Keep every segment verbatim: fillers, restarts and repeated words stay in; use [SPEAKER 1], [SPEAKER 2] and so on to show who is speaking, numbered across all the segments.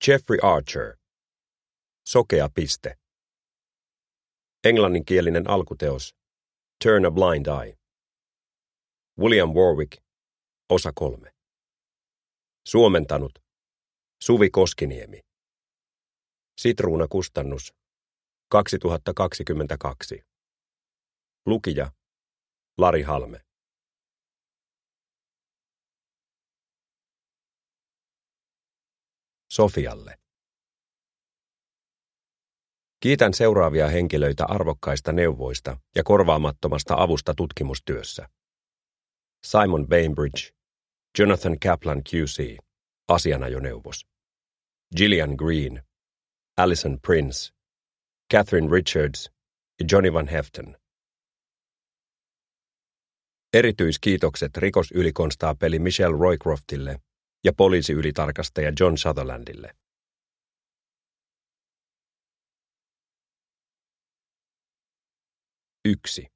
[SPEAKER 1] Jeffrey Archer. Sokea piste. Englanninkielinen alkuteos. Turn a Blind Eye. William Warwick. Osa kolme. Suomentanut. Suvi Koskiniemi. Sitruuna kustannus. kaksituhattakaksikymmentäkaksi. Lukija. Lari Halme. Sofialle. Kiitän seuraavia henkilöitä arvokkaista neuvoista ja korvaamattomasta avusta tutkimustyössä. Simon Bainbridge, Jonathan Kaplan Q C, asianajoneuvos. Gillian Green, Alison Prince, Catherine Richards ja Johnny Van Heften. Erityiskiitokset rikosylikonstaapeli Michelle Roycroftille ja poliisiylitarkastaja John Sutherlandille. yksi.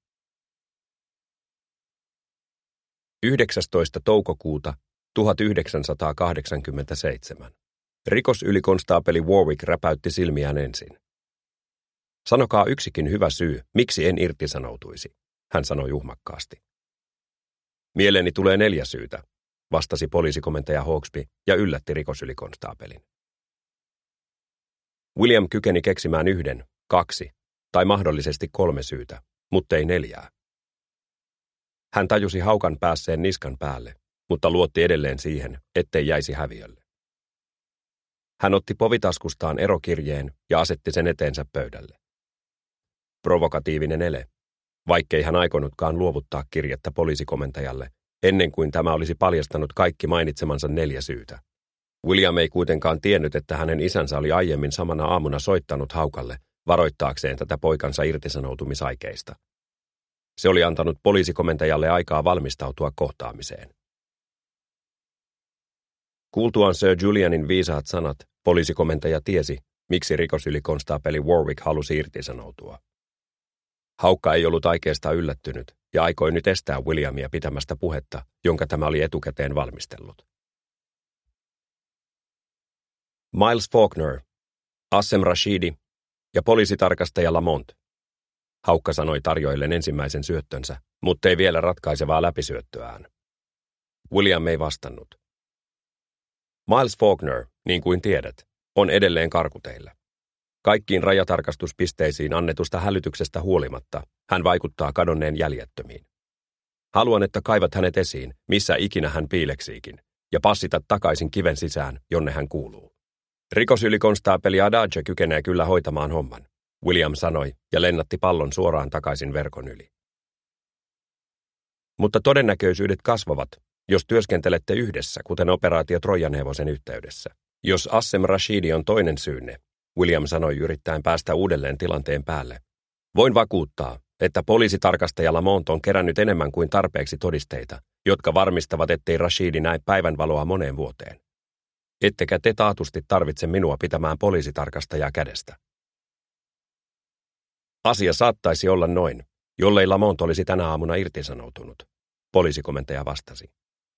[SPEAKER 1] yhdeksästoista toukokuuta tuhatyhdeksänsataakahdeksankymmentäseitsemän. Rikosylikonstaapeli Warwick räpäytti silmiään ensin. Sanokaa yksikin hyvä syy, miksi en irtisanoutuisi, hän sanoi uhmakkaasti. Mieleeni tulee neljä syytä, vastasi poliisikomentaja Hawksby ja yllätti rikosylikonstaapelin. William kykeni keksimään yhden, kaksi tai mahdollisesti kolme syytä, mutta ei neljää. Hän tajusi haukan päässeen niskan päälle, mutta luotti edelleen siihen, ettei jäisi häviölle. Hän otti povitaskustaan erokirjeen ja asetti sen eteensä pöydälle. Provokatiivinen ele, vaikkei hän aikonutkaan luovuttaa kirjettä poliisikomentajalle, ennen kuin tämä olisi paljastanut kaikki mainitsemansa neljä syytä. William ei kuitenkaan tiennyt, että hänen isänsä oli aiemmin samana aamuna soittanut haukalle varoittaakseen tätä poikansa irtisanoutumisaikeista. Se oli antanut poliisikomentajalle aikaa valmistautua kohtaamiseen. Kuultuaan Sir Julianin viisaat sanat, poliisikomentaja tiesi, miksi rikosylikonstaapeli Warwick halusi irtisanoutua. Haukka ei ollut aikeesta yllättynyt ja aikoi nyt estää Williamia pitämästä puhetta, jonka tämä oli etukäteen valmistellut. Miles Faulkner, Assem Rashidi ja poliisitarkastaja Lamont. Haukka sanoi tarjoillen ensimmäisen syöttönsä, mutta ei vielä ratkaisevaa läpisyöttöään. William ei vastannut. Miles Faulkner, niin kuin tiedät, on edelleen karkuteillä. Kaikkiin rajatarkastuspisteisiin annetusta hälytyksestä huolimatta hän vaikuttaa kadonneen jäljettömiin. Haluan, että kaivat hänet esiin, missä ikinä hän piileksiikin, ja passitat takaisin kiven sisään, jonne hän kuuluu. Rikosylikonstaapeli Adage kykenee kyllä hoitamaan homman, William sanoi ja lennatti pallon suoraan takaisin verkon yli. Mutta todennäköisyydet kasvavat, jos työskentelette yhdessä, kuten operaatio Trojan hevosen yhteydessä. Jos Assem Rashidi on toinen syynne, William sanoi yrittäen päästä uudelleen tilanteen päälle. Voin vakuuttaa, että poliisitarkastaja Lamont on kerännyt enemmän kuin tarpeeksi todisteita, jotka varmistavat, ettei Rashidi näe päivänvaloa moneen vuoteen. Ettekä te taatusti tarvitse minua pitämään poliisitarkastajaa kädestä. Asia saattaisi olla noin, jollei Lamont olisi tänä aamuna irtisanoutunut, poliisikomentaja vastasi.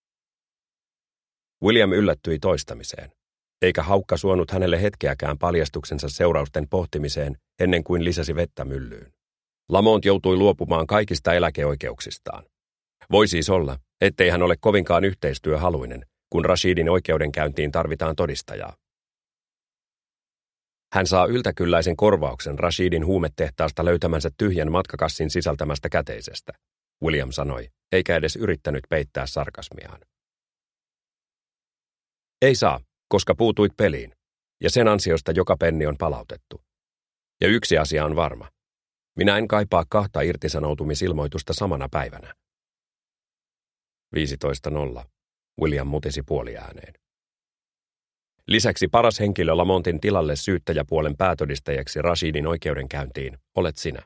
[SPEAKER 1] William yllättyi toistamiseen, eikä Haukka suonut hänelle hetkeäkään paljastuksensa seurausten pohtimiseen ennen kuin lisäsi vettä myllyyn. Lamont joutui luopumaan kaikista eläkeoikeuksistaan. Voi siis olla, ettei hän ole kovinkaan yhteistyöhaluinen, kun Rashidin oikeudenkäyntiin tarvitaan todistajaa. Hän saa yltäkylläisen korvauksen Rashidin huumetehtaasta löytämänsä tyhjän matkakassin sisältämästä käteisestä, William sanoi, eikä edes yrittänyt peittää sarkasmiaan. Ei saa, koska puutuit peliin, ja sen ansiosta joka penni on palautettu. Ja yksi asia on varma. Minä en kaipaa kahta irtisanoutumisilmoitusta samana päivänä. viisitoista nolla. William mutisi puoliääneen. Lisäksi paras henkilö Lamontin tilalle syyttäjäpuolen päätodistajaksi Rashidin oikeudenkäyntiin olet sinä.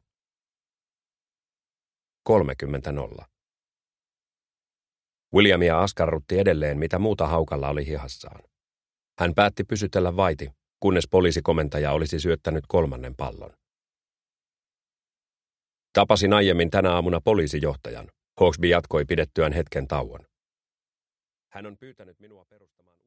[SPEAKER 1] kolmekymmentä nolla. Williamia askarrutti edelleen, mitä muuta Haukalla oli hihassaan. Hän päätti pysytellä vaiti, kunnes poliisikomentaja olisi syöttänyt kolmannen pallon. Tapasin aiemmin tänä aamuna poliisijohtajan, Hawksby jatkoi pidettyään hetken tauon. Hän on pyytänyt minua perustamaan